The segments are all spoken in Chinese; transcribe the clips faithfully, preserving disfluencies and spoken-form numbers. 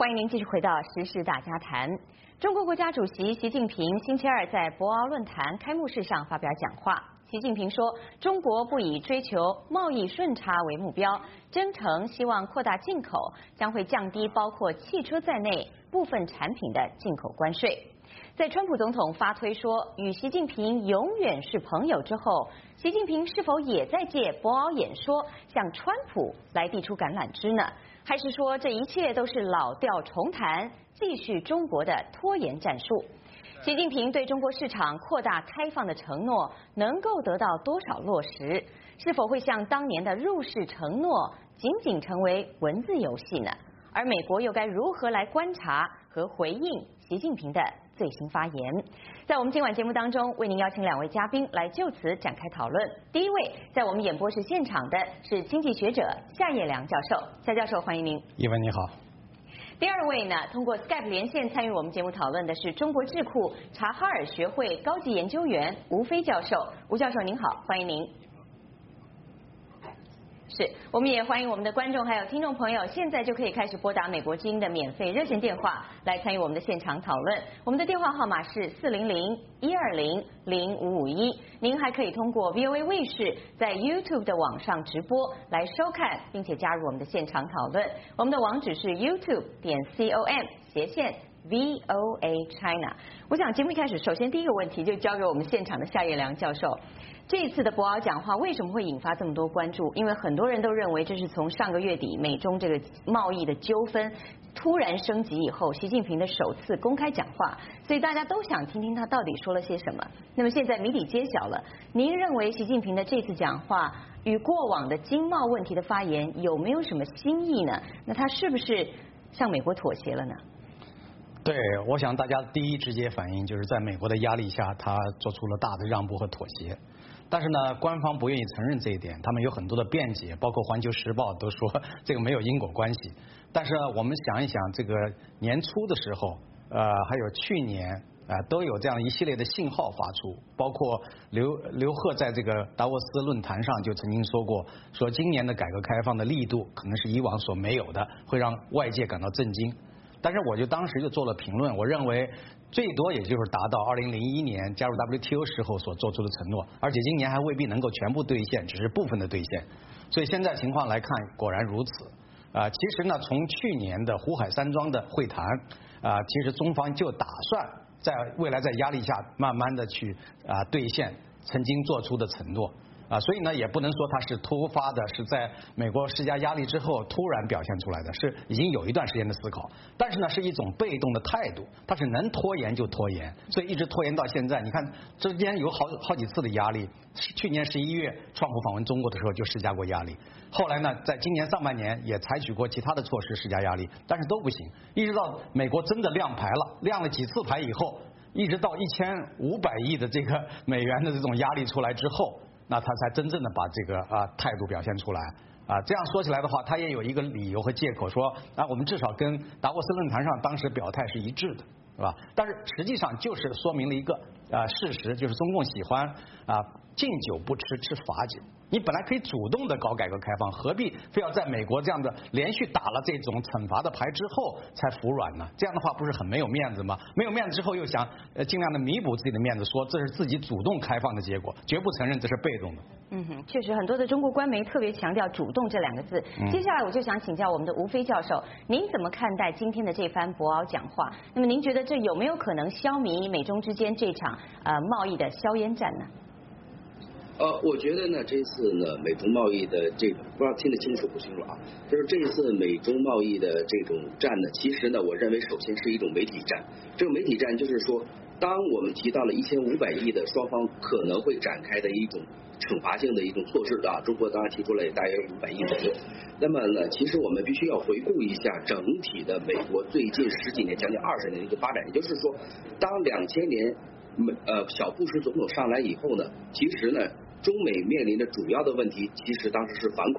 欢迎您继续回到时事大家谈。中国国家主席习近平星期二在博鳌论坛开幕式上发表讲话。习近平说，中国不以追求贸易顺差为目标，真诚希望扩大进口，将会降低包括汽车在内部分产品的进口关税。在川普总统发推说与习近平永远是朋友之后，习近平是否也在借博鳌演说向川普来递出橄榄枝呢？还是说这一切都是老调重弹，继续中国的拖延战术？习近平对中国市场扩大开放的承诺能够得到多少落实？是否会像当年的入世承诺仅仅成为文字游戏呢？而美国又该如何来观察和回应习近平的最新发言？在我们今晚节目当中，为您邀请两位嘉宾来就此展开讨论。第一位在我们演播室现场的是经济学者夏业良教授，夏教授欢迎您。 一文你好。 第二位呢，通过 Skype 连线参与我们节目讨论的是中国智库察哈尔学会高级研究员吴飞教授。吴教授您好，欢迎您。是，我们也欢迎我们的观众还有听众朋友，现在就可以开始拨打美国之音的免费热线电话来参与我们的现场讨论。我们的电话号码是四零零一二零零五五一。您还可以通过 V O A 卫视在 YouTube 的网上直播来收看，并且加入我们的现场讨论。我们的网址是 YouTube 点 com 斜线 V O A China。我想节目一开始，首先第一个问题就交给我们现场的夏业良教授。这一次的博鳌讲话为什么会引发这么多关注？因为很多人都认为这是从上个月底美中这个贸易的纠纷突然升级以后，习近平的首次公开讲话，所以大家都想听听他到底说了些什么。那么现在谜底揭晓了，您认为习近平的这次讲话与过往的经贸问题的发言有没有什么新意呢？那他是不是向美国妥协了呢？ 对，我想大家第一直接反应就是在美国的压力下，他做出了大的让步和妥协。但是呢，官方不愿意承认这一点，他们有很多的辩解，包括《环球时报》都说这个没有因果关系。但是我们想一想，这个年初的时候，呃，还有去年啊、呃，都有这样一系列的信号发出，包括刘刘鹤在这个达沃斯论坛上就曾经说过，说今年的改革开放的力度可能是以往所没有的，会让外界感到震惊。但是我就当时就做了评论，我认为最多也就是达到二零零一年加入 W T O 时候所做出的承诺，而且今年还未必能够全部兑现，只是部分的兑现。所以现在情况来看，果然如此。啊、呃，其实呢，从去年的胡海山庄的会谈，啊、呃，其实中方就打算在未来在压力下慢慢的去啊、呃、兑现曾经做出的承诺。啊，所以呢，也不能说它是突发的，是在美国施加压力之后突然表现出来的，是已经有一段时间的思考。但是呢，是一种被动的态度，它是能拖延就拖延，所以一直拖延到现在。你看之间有好好几次的压力，去年十一月川普访问中国的时候就施加过压力，后来呢，在今年上半年也采取过其他的措施施加压力，但是都不行。一直到美国真的亮牌了，亮了几次牌以后，一直到一千五百亿的这个美元的这种压力出来之后。那他才真正的把这个啊态度表现出来啊，这样说起来的话，他也有一个理由和借口说啊，我们至少跟达沃斯论坛上当时表态是一致的，是吧？但是实际上就是说明了一个啊事实，就是中共喜欢啊敬酒不吃吃罚酒。你本来可以主动的搞改革开放，何必非要在美国这样的连续打了这种惩罚的牌之后才服软呢？这样的话不是很没有面子吗？没有面子之后又想呃尽量的弥补自己的面子，说这是自己主动开放的结果，绝不承认这是被动的。 嗯哼，确实很多的中国官媒特别强调主动这两个字。 嗯、 接下来我就想请教我们的吴飞教授，您怎么看待今天的这番博鳌讲话？那么您觉得这有没有可能消弭美中之间这场呃贸易的硝烟战呢？ 呃，我觉得呢，这次呢，美中贸易的这种不知道听得清楚不清楚啊，就是这一次美中贸易的这种战呢，其实呢，我认为首先是一种媒体战。这个媒体战就是说，当我们提到了一千五百亿的双方可能会展开的一种惩罚性的一种措施啊，中国当然提出了大约五百亿左右。那么呢，其实我们必须要回顾一下整体的美国最近十几年、将近二十年的一个发展，也就是说，当两千年美呃小布什总统上来以后呢，其实呢。中美面临的主要的问题，其实当时是反恐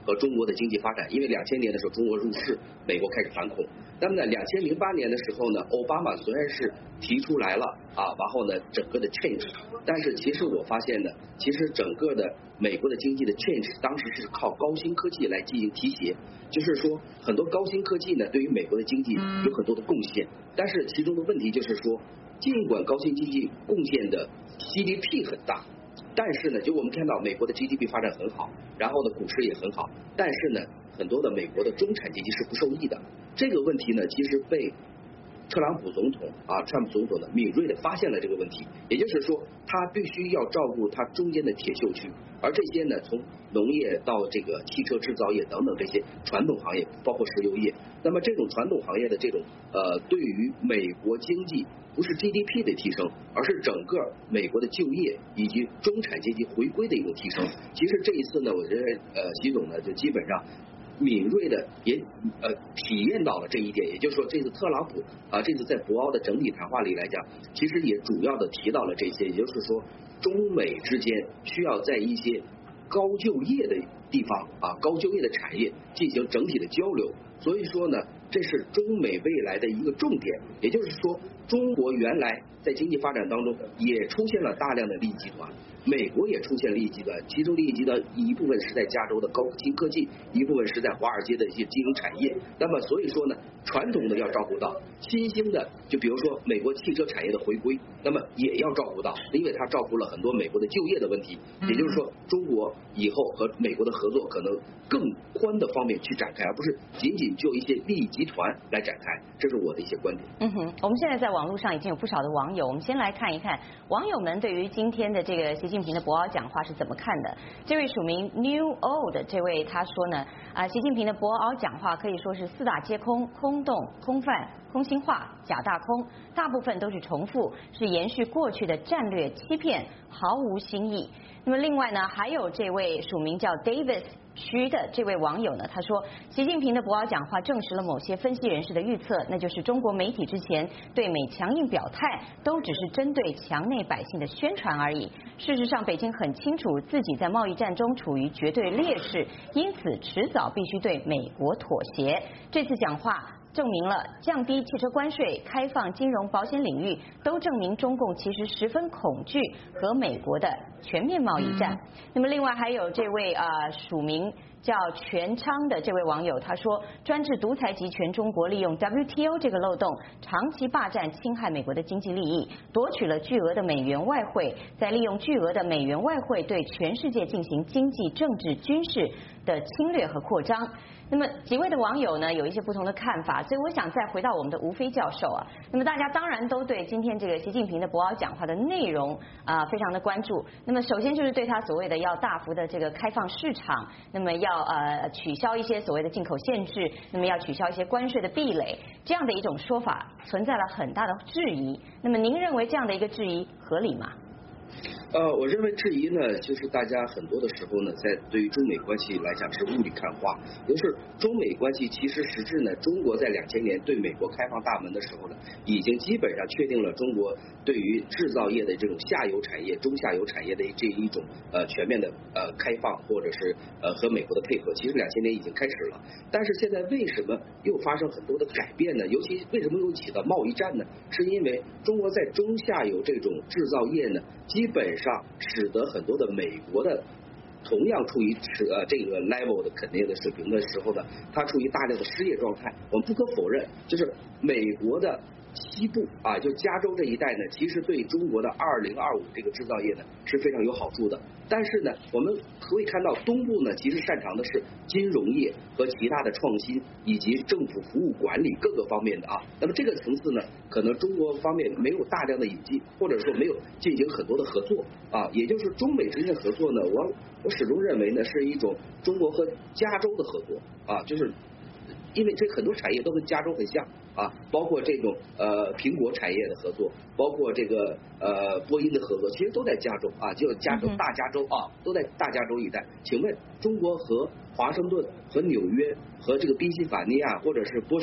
和中国的经济发展。因为两千年的时候中国入世，美国开始反恐。那么呢，两千零八年的时候呢，奥巴马虽然是提出来了啊，然后呢整个的 change， 但是其实我发现呢，其实整个的美国的经济的 change 当时是靠高新科技来进行提携，就是说很多高新科技呢对于美国的经济有很多的贡献，但是其中的问题就是说，尽管高新经济贡献的 G D P 很大，但是呢，就我们看到美国的 G D P 发展很好，然后呢股市也很好，但是呢，很多的美国的中产阶级是不受益的。这个问题呢，其实被特朗普总统啊，川普总统呢敏锐的发现了这个问题，也就是说，他必须要照顾他中间的铁锈区，而这些呢，从农业到这个汽车制造业等等这些传统行业，包括石油业，那么这种传统行业的这种呃，对于美国经济不是 G D P 的提升，而是整个美国的就业以及中产阶级回归的一种提升。其实这一次呢，我觉得呃，习总呢就基本上敏锐的也呃体验到了这一点，也就是说，这次特朗普啊、呃，这次在博鳌的整体谈话里来讲，其实也主要的提到了这些，也就是说，中美之间需要在一些高就业的地方啊，高就业的产业进行整体的交流。所以说呢，这是中美未来的一个重点，也就是说，中国原来在经济发展当中也出现了大量的利益集团，美国也出现利益集团，其中利益集团一部分是在加州的高新科技，一部分是在华尔街的一些金融产业。那么所以说呢，传统的要照顾到，新兴的就比如说美国汽车产业的回归，那么也要照顾到，因为它照顾了很多美国的就业的问题。也就是说，中国以后和美国的合作可能更宽的方面去展开，而不是仅仅就一些利益集团来展开。这是我的一些观点。 嗯哼，我们现在在网络上已经有不少的网友，我们先来看一看网友们对于今天的这个习近平的博鳌讲话是怎么看的。这位署名 New Old 这位他说呢，啊，习近平的博鳌讲话可以说是四大皆空，空洞、空泛、空心化、假大空，大部分都是重复，是延续过去的战略欺骗，毫无新意。那么另外呢，还有这位署名叫 Davis 区的这位网友呢，他说，习近平的博鳌讲话证实了某些分析人士的预测，那就是中国媒体之前对美强硬表态，都只是针对墙内百姓的宣传而已。事实上，北京很清楚自己在贸易战中处于绝对劣势，因此迟早必须对美国妥协。这次讲话证明了降低汽车关税、开放金融保险领域，都证明中共其实十分恐惧和美国的全面贸易战。那么另外还有这位啊、呃、署名叫全昌的这位网友，他说，专制独裁集权中国利用 W T O 这个漏洞，长期霸占侵害美国的经济利益，夺取了巨额的美元外汇，再利用巨额的美元外汇对全世界进行经济、政治、军事的侵略和扩张。那么几位的网友呢有一些不同的看法，所以我想再回到我们的吴飞教授啊。那么大家当然都对今天这个习近平的博鳌讲话的内容啊、呃、非常的关注。那么首先就是对他所谓的要大幅的这个开放市场，那么要呃取消一些所谓的进口限制，那么要取消一些关税的壁垒，这样的一种说法存在了很大的质疑。那么您认为这样的一个质疑合理吗？ 呃，我认为质疑呢，就是大家很多的时候呢，在对于中美关系来讲是雾里看花。也就是中美关系其实实质呢，中国在两千年对美国开放大门的时候呢，已经基本上确定了中国对于制造业的这种下游产业、中下游产业的这一种呃全面的呃开放，或者是呃和美国的配合。其实两千年已经开始了，但是现在为什么又发生很多的改变呢？尤其为什么又起到贸易战呢？是因为中国在中下游这种制造业呢，基本上上使得很多的美国的同样处于呃这个 level 的肯定的水平的时候呢，它处于大量的失业状态。我们不可否认，就是美国的西部啊，就加州这一带呢，其实对中国的二零二五这个制造业呢是非常有好处的。但是呢，我们可以看到东部呢，其实擅长的是金融业和其他的创新以及政府服务管理各个方面的啊。那么这个层次呢，可能中国方面没有大量的引进，或者说没有进行很多的合作啊。也就是中美之间的合作呢，我我始终认为呢，是一种中国和加州的合作啊，就是因为这很多产业都跟加州很像啊，包括这种呃苹果产业的合作，包括这个呃波音的合作，其实都在加州啊，就加州大加州啊，都在大加州一带。请问中国和华盛顿和纽约和这个宾夕法尼亚或者是波士顿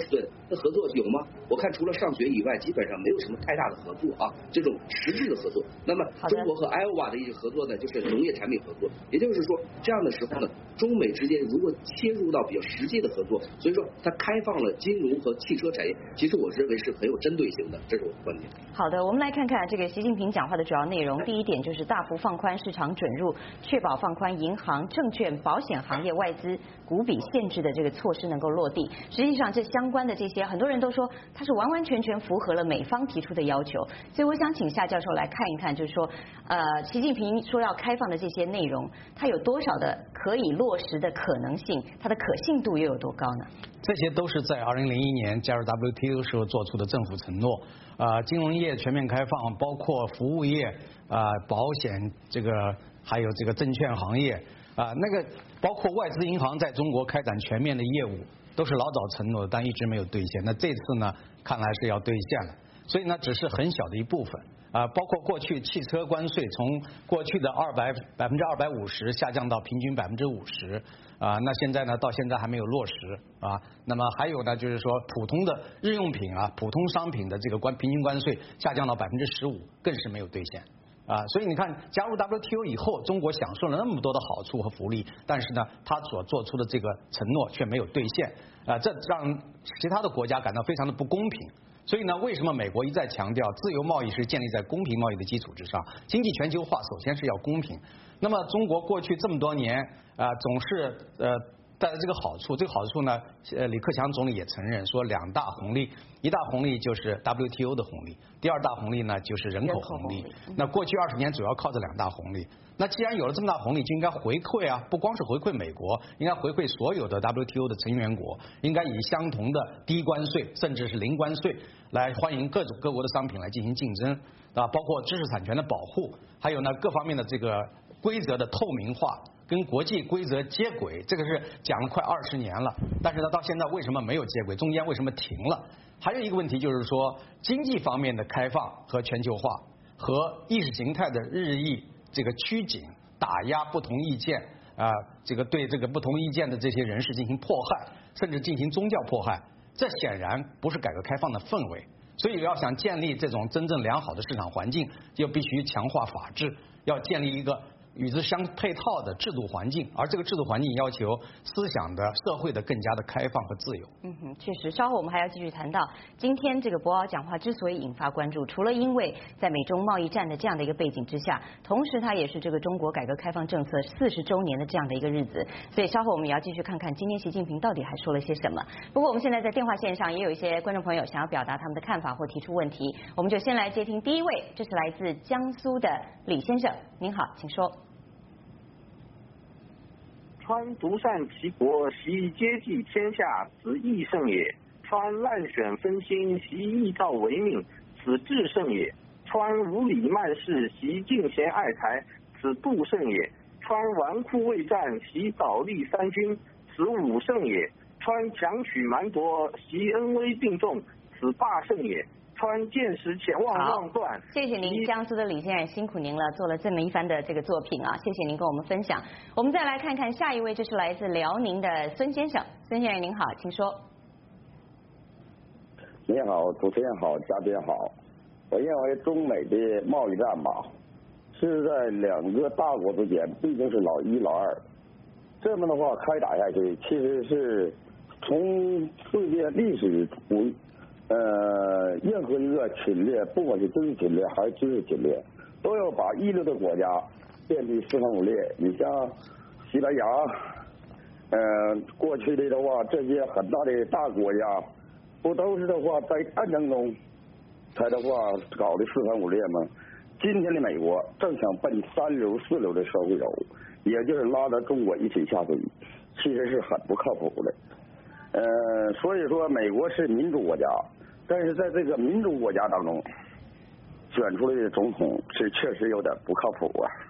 的合作有吗？我看除了上学以外，基本上没有什么太大的合作啊，这种实质的合作。那么中国和艾欧瓦的一些合作呢，就是农业产品合作。也就是说，这样的时候呢，中美之间如果切入到比较实际的合作，所以说它开放了金融和汽车产业，其实我认为是很有针对性的，这是我的观点。 好的，我们来看看这个习近平讲话的主要内容。第一点就是大幅放宽市场准入，确保放宽银行、证券、保险行业外资股比限制的这个措施能够落地。实际上，这相关的这些，很多人都说它是完完全全符合了美方提出的要求。所以我想请夏教授来看一看，就是说，呃，习近平说要开放的这些内容，它有多少的可以落实的可能性，它的可信度又有多高呢？ 这些都是在二零零一年加入 W T O 时候做出的政府承诺。啊、呃，金融业全面开放，包括服务业、啊、呃、保险这个，还有这个证券行业啊、呃，那个包括外资银行在中国开展全面的业务，都是老早承诺的，但一直没有兑现。那这次呢，看来是要兑现了。所以呢，只是很小的一部分啊、呃，包括过去汽车关税从过去的二百百分之二百五十下降到平均百分之五十。啊，那现在呢，到现在还没有落实啊。那么还有呢，就是说普通的日用品啊，普通商品的这个关平均关税下降到百分之十五，更是没有兑现啊。所以你看，加入 W T O 以后，中国享受了那么多的好处和福利，但是呢，他所做出的这个承诺却没有兑现啊，这让其他的国家感到非常的不公平。所以呢，为什么美国一再强调自由贸易是建立在公平贸易的基础之上？经济全球化首先是要公平。那么中国过去这么多年啊、呃，总是呃带来这个好处，这个好处呢，呃，李克强总理也承认说两大红利，一大红利就是 W T O 的红利，第二大红利呢就是人口红利。那过去二十年主要靠这两大红利。那既然有了这么大红利，就应该回馈啊，不光是回馈美国，应该回馈所有的 W T O 的成员国，应该以相同的低关税，甚至是零关税来欢迎各种各国的商品来进行竞争啊，包括知识产权的保护，还有呢各方面的这个规则的透明化，跟国际规则接轨，这个是讲了快二十年了，但是呢到现在为什么没有接轨？中间为什么停了？还有一个问题就是说，经济方面的开放和全球化，和意识形态的日益这个趋紧，打压不同意见啊、呃，这个对这个不同意见的这些人士进行迫害，甚至进行宗教迫害，这显然不是改革开放的氛围。所以要想建立这种真正良好的市场环境，就必须强化法治，要建立一个与之相配套的制度环境，而这个制度环境要求思想的、社会的更加的开放和自由。 嗯哼，确实，稍后我们还要继续谈到今天这个博鳌讲话之所以引发关注，除了因为在美中贸易战的这样的一个背景之下，同时它也是这个中国改革开放政策四十周年的这样的一个日子，所以稍后我们也要继续看看今天习近平到底还说了些什么。不过我们现在在电话线上也有一些观众朋友想要表达他们的看法或提出问题，我们就先来接听第一位，这是来自江苏的李先生，您好，请说。 川独善其国，习接济天下，此义胜也；川滥选分心，习义道为命，此智胜也；川无礼慢事，习敬贤爱才，此妒胜也；川纨绔未战，习倒立三军，此武胜也；川强取蛮夺，习恩威并重，此霸胜也；川见识潜望望断。 谢谢您，江苏的李先生，辛苦您了，做了这么一番的这个作品啊，谢谢您跟我们分享。我们再来看看下一位，这是来自辽宁的孙先生，孙先生您好，请说。 你好，主持人好，嘉宾好。我认为中美的贸易战吧，是在两个大国之间，毕竟是老一老二。这么的话开打下去，其实是从世界历史无。呃，任何一个侵略，不管是军事侵略还是军事侵略，都要把一流的国家变得四分五裂。你像西班牙，呃，过去的的话，这些很大的大国家，不都是的话在战争中才的话搞的四分五裂吗？今天的美国正想奔三流四流的社会走，也就是拉着中国一起下水，其实是很不靠谱的。呃，所以说美国是民主国家。但是在这个民主国家当中，选出来的总统是确实有点不靠谱啊。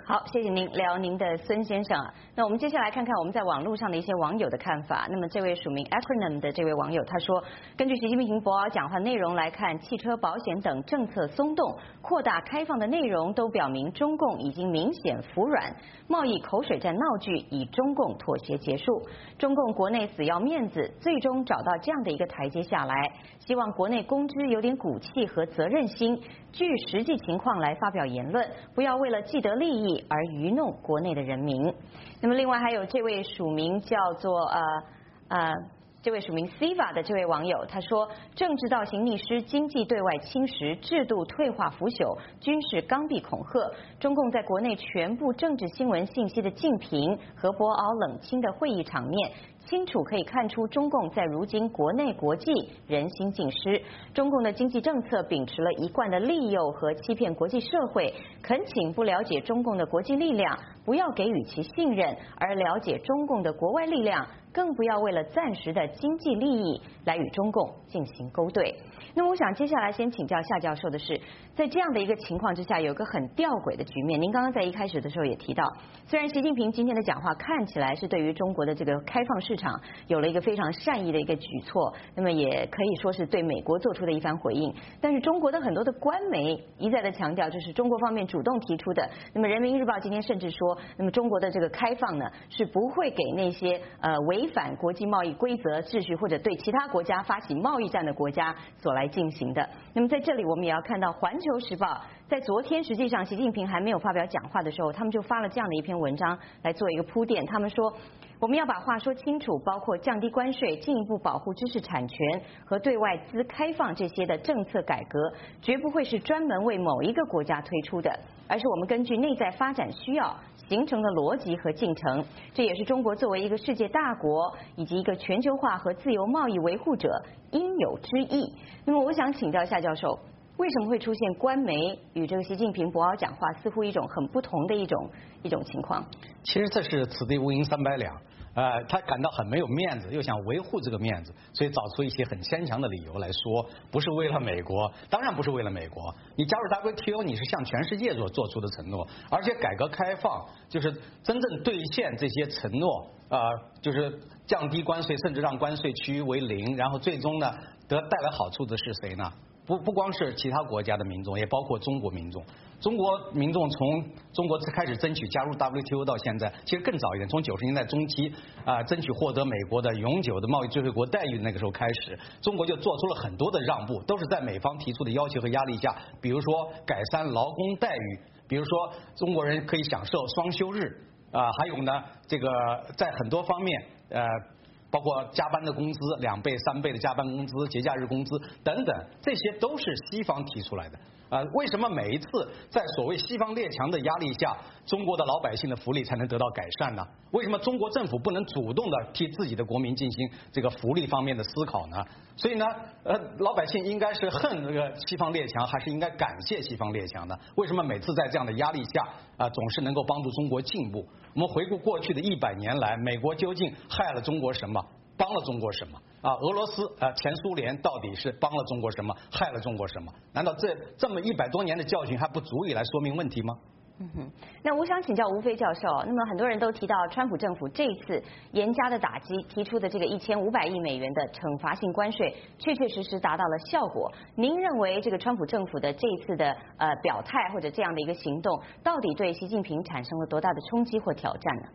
好，谢谢您，聊您的孙先生啊。那我们接下来看看我们在网络上的一些网友的看法。那么这位署名 acronym 的这位网友他说，根据习近平博鳌讲话内容来看，汽车保险等政策松动、扩大开放的内容都表明中共已经明显服软，贸易口水战闹剧以中共妥协结束。中共国内死要面子，最终找到这样的一个台阶下来，希望国内公知有点骨气和责任心，据实际情况来发表言论，不要为了既得利益而愚弄国内的人民。那么另外还有这位署名叫做呃呃这位署名 Siva 的这位网友，他说，政治倒行逆施，经济对外侵蚀，制度退化腐朽，军事刚愎恐吓，中共在国内全部政治新闻信息的竞评和博鳌冷清的会议场面，清楚可以看出中共在如今国内国际人心尽失。中共的经济政策秉持了一贯的利诱和欺骗国际社会，恳请不了解中共的国际力量，不要给予其信任，而了解中共的国外力量，更不要为了暂时的经济利益来与中共进行勾兑。那么我想接下来先请教夏教授的是，在这样的一个情况之下，有个很吊诡的局面。您刚刚在一开始的时候也提到，虽然习近平今天的讲话看起来是对于中国的这个开放市场有了一个非常善意的一个举措，那么也可以说是对美国做出的一番回应，但是中国的很多的官媒一再的强调，这是中国方面主动提出的。那么人民日报今天甚至说，那么中国的这个开放呢，是不会给那些呃违反国际贸易规则秩序或者对其他国家发起贸易战的国家所来进行的。那么在这里我们也要看到《环球时报》在昨天实际上习近平还没有发表讲话的时候，他们就发了这样的一篇文章来做一个铺垫。他们说，我们要把话说清楚，包括降低关税、进一步保护知识产权和对外资开放这些的政策改革，绝不会是专门为某一个国家推出的，而是我们根据内在发展需要形成的逻辑和进程。这也是中国作为一个世界大国以及一个全球化和自由贸易维护者应有之义。那么我想请教夏教授，为什么会出现官媒与这个习近平博鳌讲话似乎一种很不同的一种一种情况？ 其实这是此地无银三百两。呃，他感到很没有面子，又想维护这个面子，所以找出一些很牵强的理由来说，不是为了美国，当然不是为了美国。你加入 W T O， 你是向全世界所做出的承诺，而且改革开放就是真正兑现这些承诺，呃，就是降低关税，甚至让关税趋于为零，然后最终呢，得带来好处的是谁呢？不不光是其他国家的民众，也包括中国民众。中国民众从中国开始争取加入 W T O 到现在，其实更早一点，从九十年代中期啊、呃，争取获得美国的永久的贸易最惠国待遇那个时候开始，中国就做出了很多的让步，都是在美方提出的要求和压力下，比如说改善劳工待遇，比如说中国人可以享受双休日啊、呃，还有呢，这个在很多方面呃。包括加班的工资两倍、三倍的加班工资、节假日工资等等，这些都是西方提出来的。啊，为什么每一次在所谓西方列强的压力下，中国的老百姓的福利才能得到改善呢？为什么中国政府不能主动的替自己的国民进行这个福利方面的思考呢？所以呢，呃，老百姓应该是恨这个西方列强，还是应该感谢西方列强呢？为什么每次在这样的压力下啊，总是能够帮助中国进步？我们回顾过去的一百年来，美国究竟害了中国什么？帮了中国什么啊？俄罗斯啊，前苏联到底是帮了中国什么，害了中国什么？难道这这么一百多年的教训还不足以来说明问题吗？ 嗯哼，那我想请教吴飞教授，那么很多人都提到川普政府这一次严加的打击提出的这个一千五百亿美元的惩罚性关税，确确实实达到了效果。您认为这个川普政府的这一次的呃表态或者这样的一个行动，到底对习近平产生了多大的冲击或挑战呢？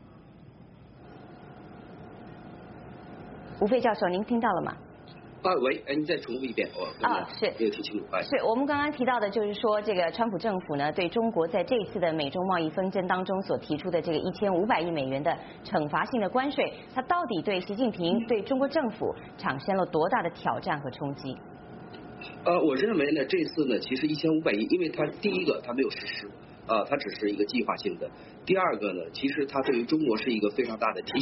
吴飞教授，您听到了吗？ 啊，喂，哎，你再重复一遍，我啊，是没有听清楚。哎， 是我们刚刚提到的，就是说这个川普政府呢，对中国在这一次的美中贸易纷争当中所提出的这个一千五百亿美元的惩罚性的关税，它到底对习近平、对中国政府产生了多大的挑战和冲击？ 呃，我认为呢，这次呢，其实一千五百亿，因为它第一个它没有实施，啊、呃，它只是一个计划性的；第二个呢，其实它对于中国是一个非常大的提醒。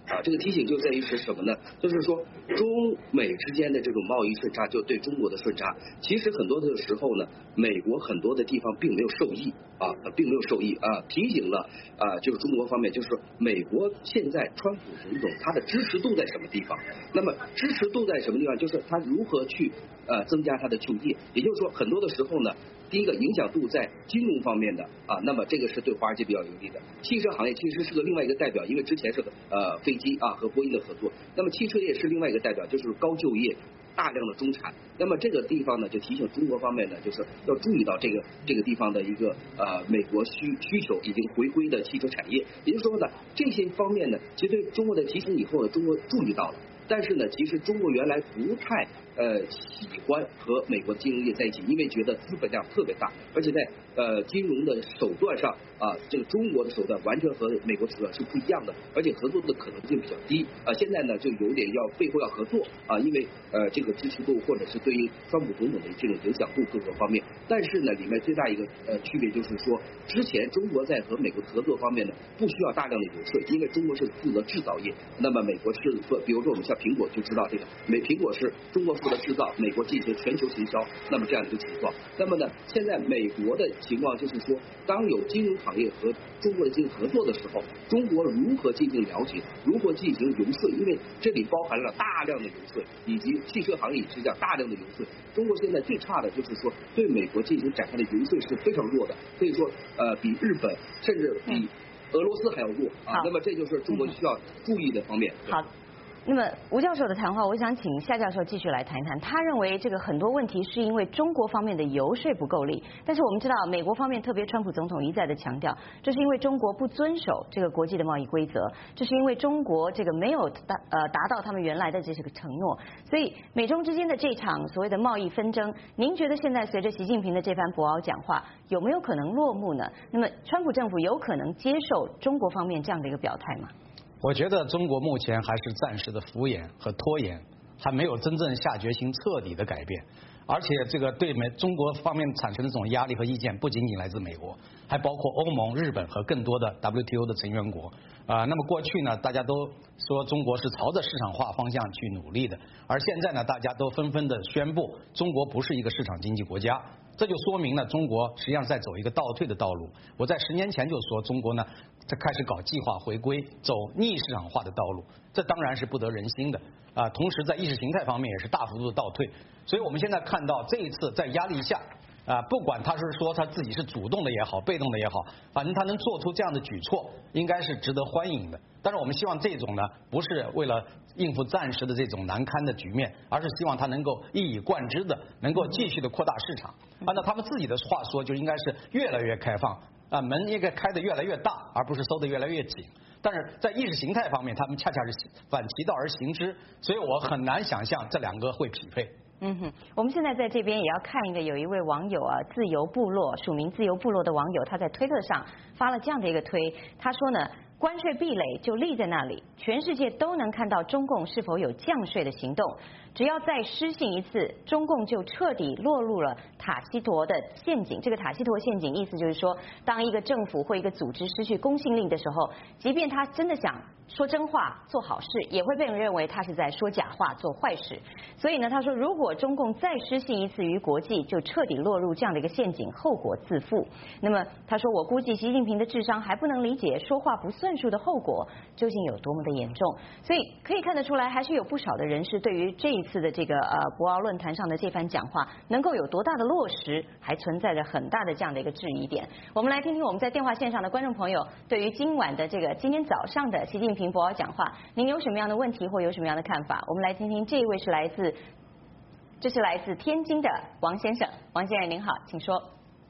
啊，这个提醒就在于是什么呢？就是说中美之间的这种贸易顺差，就对中国的顺差，其实很多的时候呢，美国很多的地方并没有受益啊，并没有受益啊，提醒了啊，就是中国方面，就是说美国现在川普总统他的支持度在什么地方？那么支持度在什么地方？就是他如何去呃增加他的就业，也就是说很多的时候呢。第一个影响度在金融方面的啊，那么这个是对华尔街比较有利的。汽车行业其实是个另外一个代表，因为之前是呃飞机啊和波音的合作，那么汽车业是另外一个代表，就是高就业。大量的中产，那么这个地方呢，就提醒中国方面呢，就是要注意到这个这个地方的一个呃美国需需求已经回归的汽车产业，也就是说呢，这些方面呢，其实对中国的提醒以后呢，中国注意到了。但是呢，其实中国原来不太呃喜欢和美国的金融业在一起，因为觉得资本量特别大，而且在呃金融的手段上啊，这个中国的手段完全和美国手段是不一样的，而且合作的可能性比较低啊。现在呢，就有点要背后要合作啊，因为呃这个支持度或者是对于川普总统的这种影响度各个方面。但是呢，里面最大一个呃区别就是说，之前中国在和美国合作方面呢，不需要大量的游说，因为中国是负责制造业，那么美国是说，比如说我们像苹果就知道这个，美苹果是中国负责制造，美国进行全球行销，那么这样的一个情况。那么呢，现在美国的情况就是说，当有金融行业和中国的进行合作的时候，中国如何进行了解，如何进行游说，因为这里包含了大量的游说，以及汽车行业也是这样大量的游说。中国现在最差的就是说，对美国进行展开的游说是非常弱的，可以说呃比日本甚至比俄罗斯还要弱啊。那么这就是中国需要注意的方面。 好。那么吴教授的谈话，我想请夏教授继续来谈一谈。他认为这个很多问题是因为中国方面的游说不够力，但是我们知道美国方面，特别川普总统一再的强调，这是因为中国不遵守这个国际的贸易规则，这是因为中国这个没有达呃达到他们原来的这个承诺，所以美中之间的这场所谓的贸易纷争，您觉得现在随着习近平的这番博鳌讲话，有没有可能落幕呢？那么川普政府有可能接受中国方面这样的一个表态吗？ 我觉得中国目前还是暂时的敷衍和拖延，还没有真正下决心彻底的改变。而且这个对美中国方面产生的这种压力和意见，不仅仅来自美国，还包括欧盟、日本和更多的 W T O 的成员国啊、呃。那么过去呢，大家都说中国是朝着市场化方向去努力的，而现在呢，大家都纷纷的宣布中国不是一个市场经济国家。这就说明了中国实际上在走一个倒退的道路。我在十年前就说中国呢，它开始搞计划回归，走逆市场化的道路，这当然是不得人心的啊。同时在意识形态方面也是大幅度的倒退。所以我们现在看到这一次在压力下啊，不管他是说他自己是主动的也好，被动的也好，反正他能做出这样的举措，应该是值得欢迎的。但是我们希望这种呢，不是为了应付暂时的这种难堪的局面，而是希望他能够一以贯之的，能够继续的扩大市场。按照他们自己的话说，就应该是越来越开放啊，门应该开得越来越大，而不是收得越来越紧。但是在意识形态方面，他们恰恰是反其道而行之，所以我很难想象这两个会匹配。 嗯哼，我们现在在这边也要看一个，有一位网友啊，自由部落署名自由部落的网友，他在推特上发了这样的一个推，他说呢，关税壁垒就立在那里，全世界都能看到中共是否有降税的行动，只要再失信一次，中共就彻底落入了塔西佗的陷阱。这个塔西佗陷阱意思就是说，当一个政府或一个组织失去公信力的时候，即便他真的想说真话做好事，也会被人认为他是在说假话做坏事。所以呢，他说如果中共再失信一次于国际，就彻底落入这样的一个陷阱，后果自负。那么他说，我估计习近平的智商还不能理解说话不算数的后果究竟有多么的严重。所以可以看得出来，还是有不少的人士对于这一次的这个呃博鳌论坛上的这番讲话能够有多大的落实，还存在着很大的这样的一个质疑点。我们来听听我们在电话线上的观众朋友对于今晚的这个今天早上的习近平博鳌讲话，您有什么样的问题或有什么样的看法？我们来听听这一位是来自，这是来自天津的王先生。王先生您好，请说。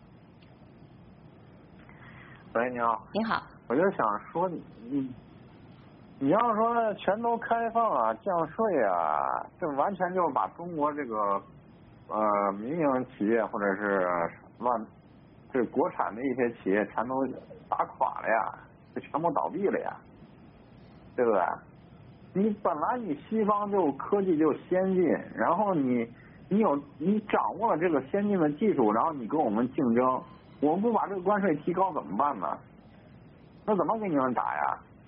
喂，你好。 您好。 我就想说你你你要说全都开放啊，降税啊，这完全就是把中国这个呃民营企业或者是乱这国产的一些企业全都打垮了呀，就全部倒闭了呀，对不对？你本来你西方就科技就先进，然后你你有你掌握了这个先进的技术，然后你跟我们竞争，我们不把这个关税提高怎么办呢？那怎么给你们打呀？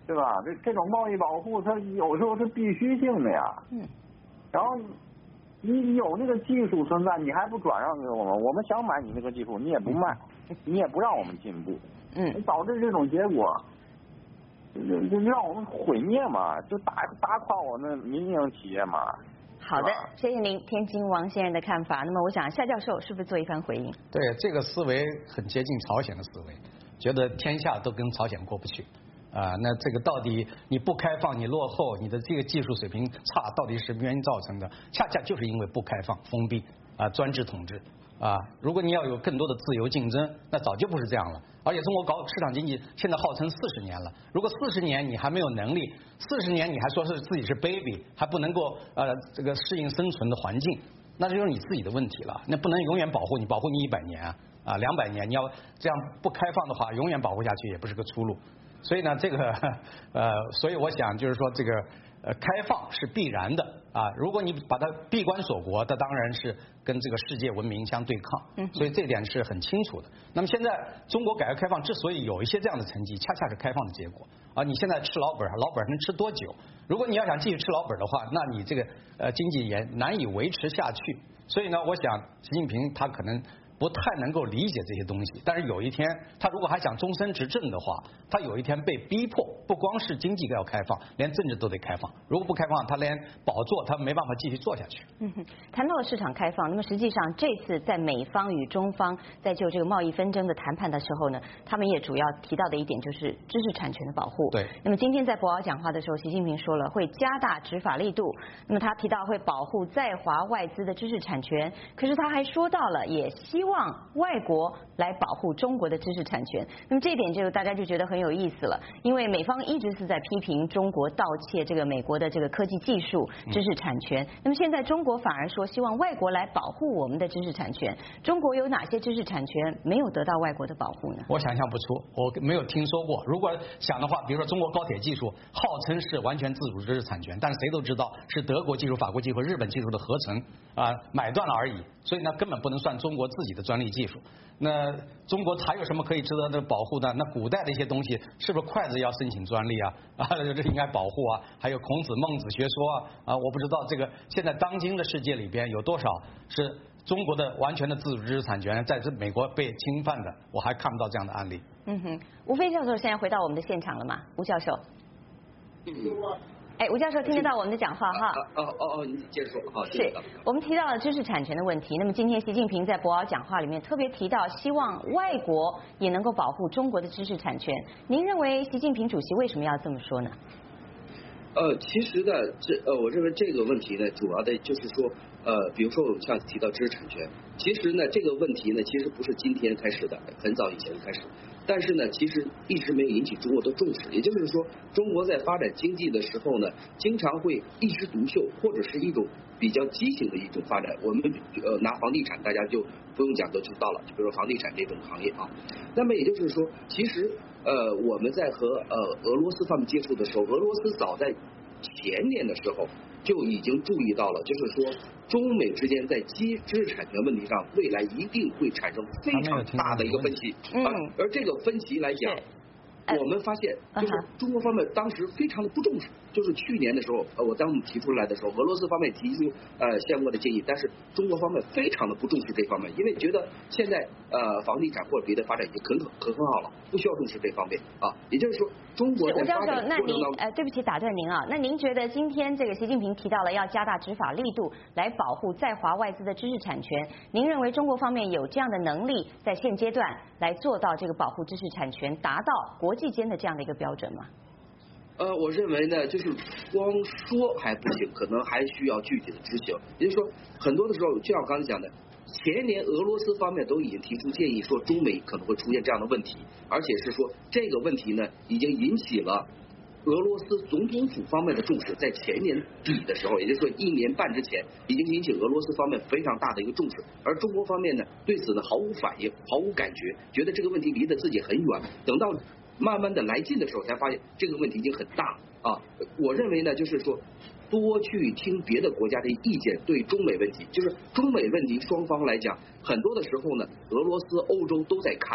对吧？这这种贸易保护，它有时候是必须性的呀。 嗯。 然后你有那个技术存在，你还不转让给我们？我们想买你那个技术，你也不卖，你也不让我们进步。 嗯。 导致这种结果，就就让我们毁灭嘛，就打打垮我们民营企业嘛。 好的，谢谢您，天津王先生的看法。那么我想夏教授是不是做一番回应？ 对，这个思维很接近朝鲜的思维，觉得天下都跟朝鲜过不去啊。那这个到底你不开放，你落后，你的这个技术水平差，到底是什么原因造成的？恰恰就是因为不开放、封闭啊，专制统治啊。如果你要有更多的自由竞争，那早就不是这样了。而且中国搞市场经济现在号称四十年了，如果四十年你还没有能力，四十年你还说是自己是 baby， 还不能够呃这个适应生存的环境，那就是你自己的问题了。那不能永远保护你，保护你一百年啊啊两百年，你要这样不开放的话，永远保护下去也不是个出路。所以呢，这个呃，所以我想就是说这个呃开放是必然的啊。如果你把它闭关锁国，它当然是跟这个世界文明相对抗。嗯。所以这点是很清楚的。那么现在中国改革开放之所以有一些这样的成绩，恰恰是开放的结果啊。你现在吃老本，老本能吃多久？如果你要想继续吃老本的话，那你这个呃经济也难以维持下去。所以呢，我想习近平他可能不太能够理解这些东西，但是有一天他如果还想终身执政的话，他有一天被逼迫，不光是经济要开放，连政治都得开放。如果不开放，他连宝座他没办法继续做下去。 嗯哼，谈到了市场开放，那么实际上这次在美方与中方在就这个贸易纷争的谈判的时候呢，他们也主要提到的一点就是知识产权的保护。 对。 那么今天在博鳌讲话的时候，习近平说了会加大执法力度。那么他提到会保护在华外资的知识产权，可是他还说到了也希望外国来保护中国的知识产权。那么这一点就大家就觉得很有意思了，因为美方一直是在批评中国盗窃这个美国的这个科技技术、知识产权。那么现在中国反而说希望外国来保护我们的知识产权。中国有哪些知识产权没有得到外国的保护呢？ 我想象不出，我没有听说过。如果想的话，比如说中国高铁技术号称是完全自主知识产权，但是谁都知道是德国技术、法国技术和日本技术的合成啊、呃、买断了而已，所以呢根本不能算中国自己的专利技术。那中国还有什么可以值得的保护呢？那古代的一些东西，是不是筷子要申请专利啊？啊，这应该保护啊。还有孔子、孟子学说啊，啊，我不知道这个现在当今的世界里边有多少是中国的完全的自主知识产权在这美国被侵犯的，我还看不到这样的案例。 嗯哼，吴飞教授现在回到我们的现场了吗？吴教授。 嗯。 哎，吴教授听得到我们的讲话哈？ 哦哦哦，你接着说。好， 是我们提到了知识产权的问题。那么今天习近平在博鳌讲话里面特别提到，希望外国也能够保护中国的知识产权。您认为习近平主席为什么要这么说呢？ 呃，其实呢，这呃，我认为这个问题呢，主要的就是说，呃，比如说我们上次提到知识产权，其实呢，这个问题呢，其实不是今天开始的，很早以前开始，但是呢，其实一直没有引起中国的重视。也就是说，中国在发展经济的时候呢，经常会一枝独秀，或者是一种比较畸形的一种发展。我们呃拿房地产，大家就不用讲都知道了，就比如说房地产这种行业啊。那么也就是说，其实呃我们在和呃俄罗斯方面接触的时候，俄罗斯早在前年的时候就已经注意到了，就是说中美之间在知知识产权问题上，未来一定会产生非常大的一个分歧。 嗯， 而这个分歧来讲，我们发现就是中国方面当时非常的不重视。就是去年的时候，呃，我当我们提出来的时候，俄罗斯方面提出呃相关的建议，但是中国方面非常的不重视这方面，因为觉得现在呃房地产或者别的发展已经很可很好了，不需要重视这方面啊。也就是说，中国在发展过程当中， 那您呃对不起打断您啊，那您觉得今天这个习近平提到了要加大执法力度来保护在华外资的知识产权，您认为中国方面有这样的能力在现阶段来做到这个保护知识产权，达到国际间的这样的一个标准吗？ 呃，我认为呢，就是光说还不行，可能还需要具体的执行。也就是说，很多的时候，就像我刚才讲的，前年俄罗斯方面都已经提出建议，说中美可能会出现这样的问题，而且是说这个问题呢，已经引起了俄罗斯总统府方面的重视。在前年底的时候，也就是说一年半之前，已经引起俄罗斯方面非常大的一个重视，而中国方面呢，对此呢毫无反应，毫无感觉，觉得这个问题离得自己很远。等到慢慢的来劲的时候，才发现这个问题已经很大啊！我认为呢，就是说多去听别的国家的意见，对中美问题，就是中美问题双方来讲，很多的时候呢，俄罗斯、欧洲都在看，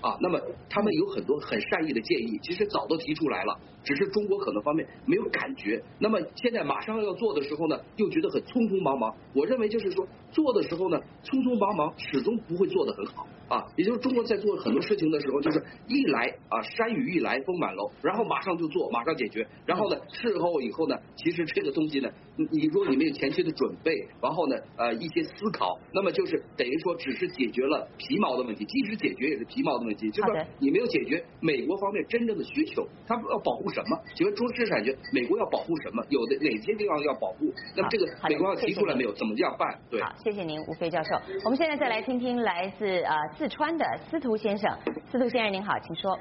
啊，那么他们有很多很善意的建议，其实早都提出来了，只是中国可能方面没有感觉。那么现在马上要做的时候呢，又觉得很匆匆忙忙。我认为就是说做的时候呢，匆匆忙忙始终不会做得很好啊。也就是中国在做很多事情的时候，就是一来啊山雨欲来风满楼，然后马上就做，马上解决，然后呢事后以后呢，其实这个东西呢，你如果你没有前期的准备，然后呢呃一些思考，那么就是等于说只是解决了皮毛的问题，即使解决也是皮毛的问题，就是说你没有解决美国方面真正的需求，他们要保护什么？请问中知识产权，美国要保护什么？有的哪些地方要保护？那么这个美国要提出来没有？怎么样办？对。 好，谢谢您，吴飞教授。我们现在再来听听来自呃四川的司徒先生。司徒先生您好，请说。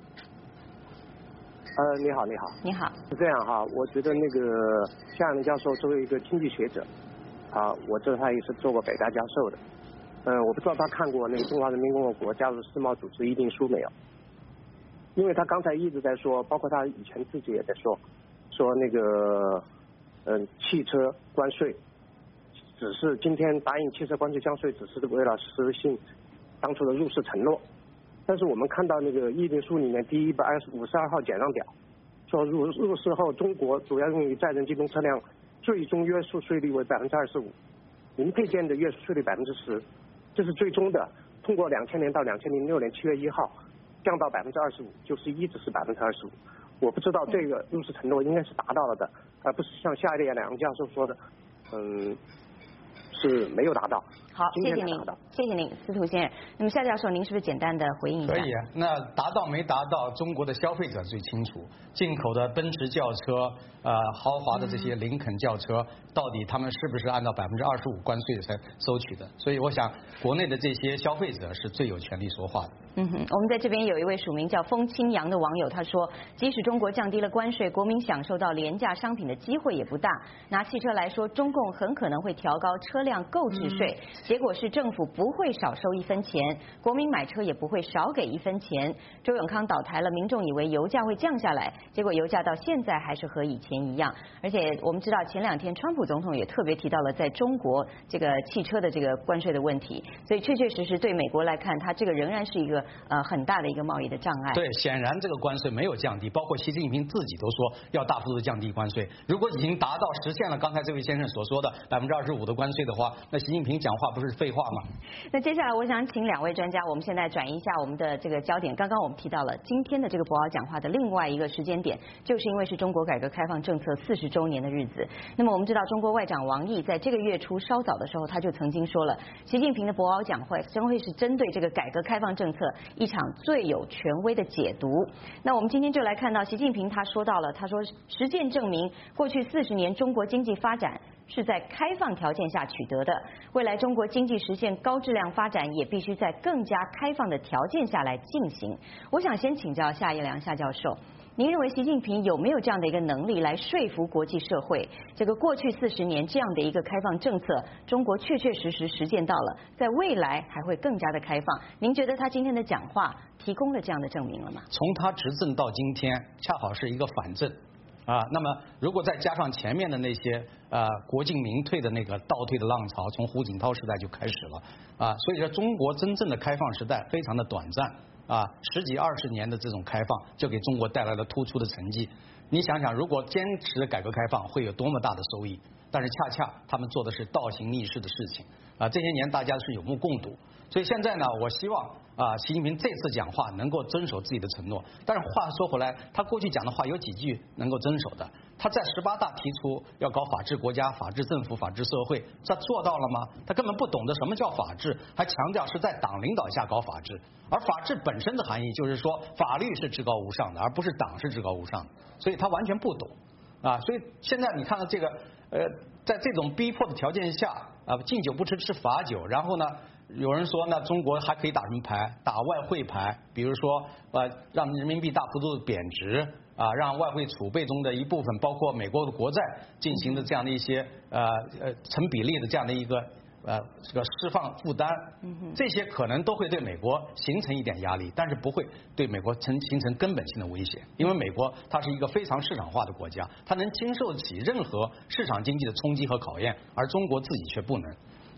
呃，你好，你好， 你好。 是这样哈，我觉得那个夏阳教授作为一个经济学者，啊，我知道他也是做过北大教授的。嗯，我不知道他看过那个中华人民共和国加入世贸组织议定书没有？因为他刚才一直在说，包括他以前自己也在说，说那个嗯汽车关税，只是今天答应汽车关税降税，只是为了实行当初的入世承诺。但是我们看到那个议定书里面第一百二十五十二号简章表，说入入世后，中国主要用于载人机动车辆最终约束税率为百分之二十五，零配件的约束税率百分之十，这是最终的。通过两千年到两千零六年七月一号降到百分之二十五，就是一直是百分之二十五。我不知道这个入世承诺应该是达到了的，而不是像夏烈良教授说的，嗯，是没有达到。 好，谢谢您，谢谢您，司徒先生。那么夏教授，您是不是简单的回应一下？ 可以啊，那达到没达到，中国的消费者最清楚。进口的奔驰轿车，呃，豪华的这些林肯轿车，到底他们是不是按照百分之二十五关税才收取的？所以我想，国内的这些消费者是最有权利说话的。 嗯哼，我们在这边有一位署名叫风清扬的网友，他说，即使中国降低了关税，国民享受到廉价商品的机会也不大。拿汽车来说，中共很可能会调高车辆购置税，嗯、结果是政府不会少收一分钱，国民买车也不会少给一分钱。周永康倒台了，民众以为油价会降下来，结果油价到现在还是和以前一样。而且我们知道前两天川普总统也特别提到了在中国这个汽车的这个关税的问题，所以确确实实对美国来看，它这个仍然是一个呃很大的一个贸易的障碍。 对，显然这个关税没有降低，包括习近平自己都说要大幅度的降低关税。如果已经达到实现了刚才这位先生所说的百分之二十五的关税的话，那习近平讲话不是废话吗？ 那接下来我想请两位专家，我们现在转移一下我们的这个焦点。刚刚我们提到了今天的这个博鳌讲话的另外一个时间点，就是因为是中国改革开放政策四十周年的日子。那么我们知道，中国外长王毅在这个月初稍早的时候，他就曾经说了，习近平的博鳌讲话将会是针对这个改革开放政策一场最有权威的解读。那我们今天就来看到习近平他说到了，他说实践证明，过去四十年中国经济发展是在开放条件下取得的，未来中国经济实现高质量发展也必须在更加开放的条件下来进行。我想先请教夏一良夏教授，您认为习近平有没有这样的一个能力来说服国际社会，这个过去四十年这样的一个开放政策，中国确确实实实践到了，在未来还会更加的开放？您觉得他今天的讲话提供了这样的证明了吗？ 从他执政到今天，恰好是一个反正。啊，那么如果再加上前面的那些呃国进民退的那个倒退的浪潮，从胡锦涛时代就开始了啊，所以说中国真正的开放时代非常的短暂啊，十几二十年的这种开放就给中国带来了突出的成绩。你想想，如果坚持改革开放会有多么大的收益，但是恰恰他们做的是倒行逆施的事情啊，这些年大家是有目共睹。所以现在呢，我希望啊，习近平这次讲话能够遵守自己的承诺。但是话说回来，他过去讲的话有几句能够遵守的？他在十八大提出要搞法治国家、法治政府、法治社会，他做到了吗？他根本不懂得什么叫法治，还强调是在党领导下搞法治。而法治本身的含义就是说，法律是至高无上的，而不是党是至高无上的。所以他完全不懂啊。所以现在你看到这个呃，在这种逼迫的条件下啊，敬酒不吃吃罚酒，然后呢？有人说呢，中国还可以打什么牌？打外汇牌，比如说呃，让人民币大幅度贬值啊，让外汇储备中的一部分，包括美国的国债进行的这样的一些呃呃成比例的这样的一个呃这个释放负担，这些可能都会对美国形成一点压力，但是不会对美国成形成根本性的威胁，因为美国它是一个非常市场化的国家，它能经受起任何市场经济的冲击和考验，而中国自己却不能。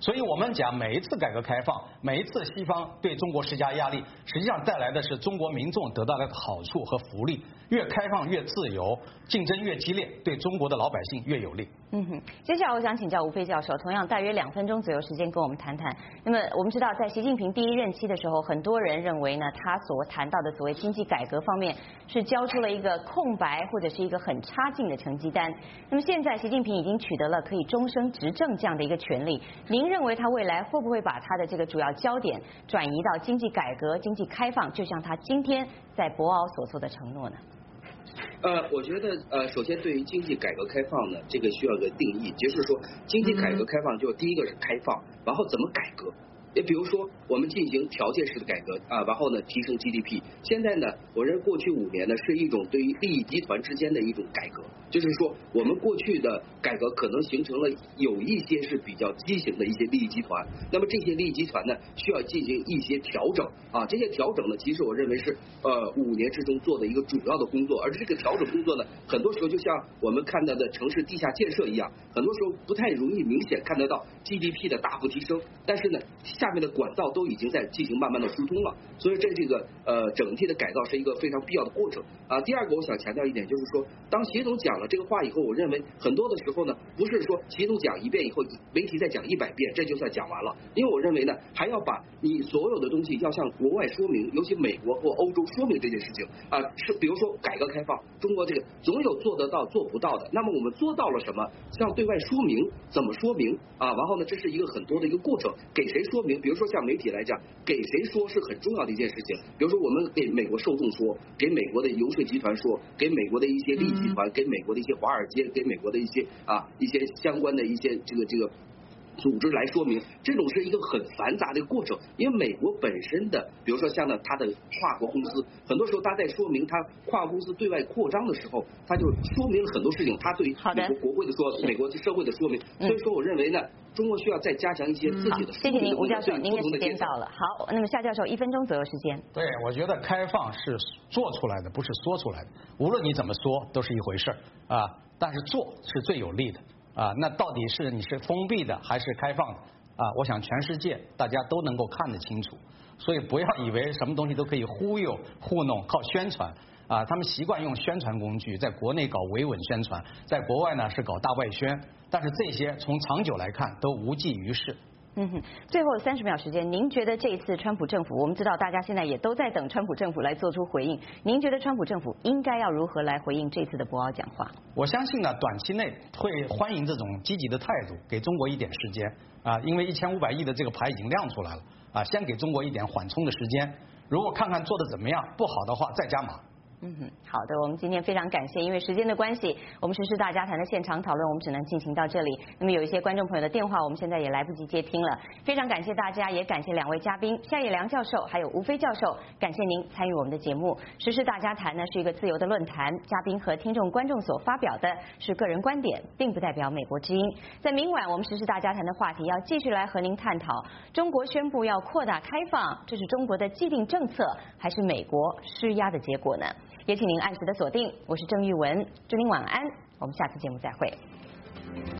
所以我们讲每一次改革开放，每一次西方对中国施加压力，实际上带来的是中国民众得到的好处和福利。越开放越自由，竞争越激烈，对中国的老百姓越有利。 嗯哼，接下来我想请教吴飞教授，同样大约两分钟左右时间跟我们谈谈。那么我们知道，在习近平第一任期的时候，很多人认为呢，他所谈到的所谓经济改革方面是交出了一个空白或者是一个很差劲的成绩单。那么现在习近平已经取得了可以终身执政这样的一个权利，您认为他未来会不会把他的这个主要焦点转移到经济改革、经济开放，就像他今天在博鳌所做的承诺呢？ 呃，我觉得呃，首先对于经济改革开放呢，这个需要个定义，就是说经济改革开放，就第一个是开放，然后怎么改革？也比如说，我们进行条件式的改革啊，然后呢提升 G D P。现在呢，我认为过去五年呢是一种对于利益集团之间的一种改革，就是说我们过去的改革可能形成了有一些是比较畸形的一些利益集团，那么这些利益集团呢需要进行一些调整啊，这些调整呢其实我认为是呃五年之中做的一个主要的工作，而这个调整工作呢，很多时候就像我们看到的城市地下建设一样，很多时候不太容易明显看得到 G D P 的大幅提升，但是呢。下面的管道都已经在进行慢慢的疏通了，所以这这个呃整体的改造是一个非常必要的过程啊。第二个我想强调一点，就是说当习总讲了这个话以后，我认为很多的时候呢，不是说习总讲一遍以后，媒体再讲一百遍，这就算讲完了，因为我认为呢，还要把你所有的东西要向国外说明，尤其美国或欧洲说明这件事情啊，是比如说改革开放，中国这个总有做得到做不到的，那么我们做到了什么？向对外说明，怎么说明啊？然后呢，这是一个很多的一个过程，给谁说明？比如说像媒体来讲，给谁说是很重要的一件事情。比如说我们给美国受众说，给美国的游说集团说，给美国的一些利益集团，给美国的一些华尔街，给美国的一些啊一些相关的一些这个这个。组织来说明，这种是一个很繁杂的一个过程，因为美国本身的，比如说像呢它的跨国公司，很多时候它在说明它跨国公司对外扩张的时候，它就说明了很多事情，它对于美国国会的说，美国社会的说明。所以说，我认为呢，中国需要再加强一些自己的。 谢谢您，吴教授，您的时间到了。好，那么夏教授一分钟左右时间。 对，我觉得开放是做出来的，不是说出来的。无论你怎么说，都是一回事儿啊，但是做是最有利的。啊，那到底是你是封闭的还是开放的啊？我想全世界大家都能够看得清楚，所以不要以为什么东西都可以忽悠糊弄，靠宣传啊。他们习惯用宣传工具，在国内搞维稳宣传，在国外呢是搞大外宣，但是这些从长久来看都无济于事。 嗯哼，最后三十秒时间，您觉得这一次川普政府，我们知道大家现在也都在等川普政府来做出回应，您觉得川普政府应该要如何来回应这次的博鳌讲话？ 我相信呢，短期内会欢迎这种积极的态度，给中国一点时间啊，因为一千五百亿的这个牌已经亮出来了啊，先给中国一点缓冲的时间，如果看看做的怎么样，不好的话再加码。 嗯哼，好的，我们今天非常感谢，因为时间的关系，我们时事大家谈的现场讨论我们只能进行到这里。那么有一些观众朋友的电话，我们现在也来不及接听了。非常感谢大家，也感谢两位嘉宾夏野良教授还有吴飞教授，感谢您参与我们的节目。时事大家谈呢是一个自由的论坛，嘉宾和听众观众所发表的是个人观点，并不代表美国之音。在明晚我们时事大家谈的话题要继续来和您探讨，中国宣布要扩大开放，这是中国的既定政策，还是美国施压的结果呢？也请您按时的锁定，我是郑玉文，祝您晚安，我们下次节目再会。